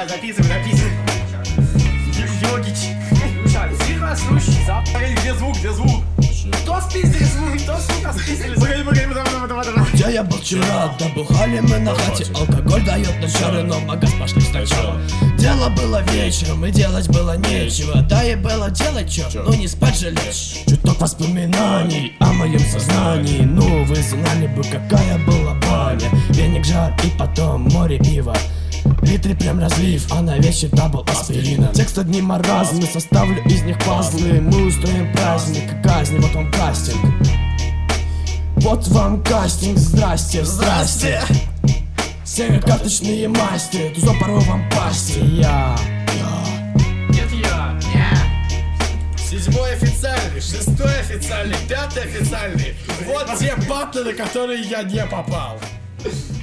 Давай, записывай. Йогич. Тихо, слушай, где звук? Кто спиздил звук? Кто, сука, спиздил? Погоди, давай. Где я был вчера? Да бухали мы на хате. Алкоголь дает начало, но в магаз пошли сначала. Дело было вечером, и делать было нечего. Да и было делать чё, ну не спать же лечь. Чуток воспоминаний о моем сознании. Ну вы знали бы, какая была баня. Веник, жар и потом море пива. Литры прям разлив, а на вечер дабл аспирина. Текст одни маразмы, составлю из них пазлы. Мы устроим праздник, казни, вот вам кастинг. Вот вам кастинг, здрасте. Все карточные масти, тузо порву вам пасти. Нет, я. 7-й официальный, 6-й официальный, 5-й официальный. Вот те батлы, на которые я не попал.